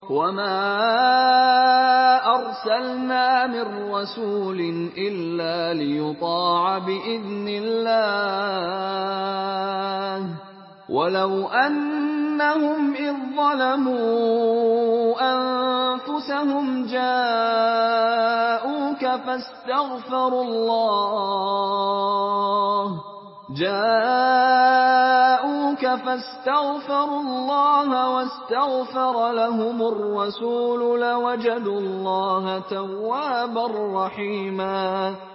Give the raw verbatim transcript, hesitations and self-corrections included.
وَمَا أَرْسَلْنَا مِن رَّسُولٍ إِلَّا لِيُطَاعَ بِإِذْنِ اللَّهِ ۚ وَلَوْ أَنَّهُمْ إِذ ظَّلَمُوا أَنفُسَهُمْ جَاءُوكَ فَاسْتَغْفَرُوا اللَّهَ جاءوك فاستغفروا الله واستغفر لهم الرسول لوجدوا الله توابا رحيما